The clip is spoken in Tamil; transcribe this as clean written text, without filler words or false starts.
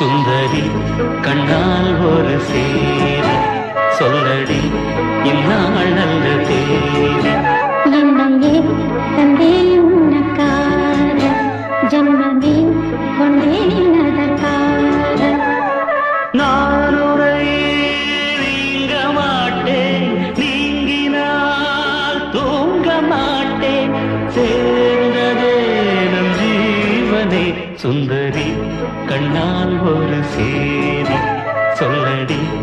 சுந்தரி கண்ணால் ஒரு சேரி சொல்லடி இந்நாள் நல்ல தேதி என்னையே தந்தேன் உனக்காக ஜன்மமே கொண்டேன் அதற்காக நான் உரை நீங்க மாட்டேன் நீங்கினால் தூங்க மாட்டேன் சேர்ந்ததே நம் ஜீவனே சுந்தரி கண்ணால் ஒரு சேரி சொல்லடி